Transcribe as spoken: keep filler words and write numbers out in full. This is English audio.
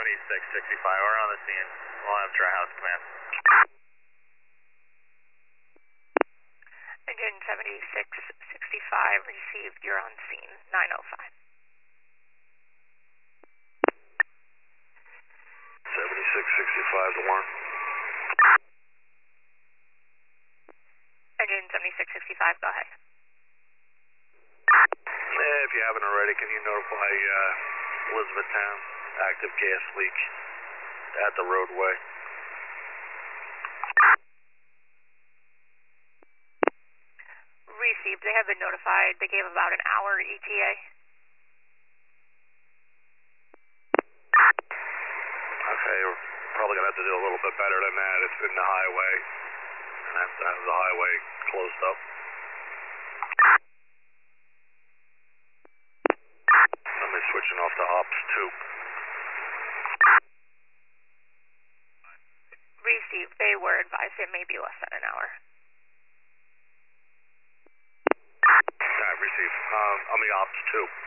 seventy-six sixty-five, we're on the scene. We'll have Tri-House command. Engine seventy-six sixty-five received, you're on scene, nine oh five. seventy-six sixty-five to one. Engine seventy-six sixty-five, go ahead. Eh, if you haven't already, can you notify uh, Elizabethtown, active gas leak at the roadway? Received, they have been notified. They gave about an hour E T A. Okay, we're probably going to have to do a little bit better than that. It's in the highway, and I have to have the highway closed up. Somebody's switching off to ops two. Received, they were advised it may be less than an hour. Alright, received. Um, I'm the ops two.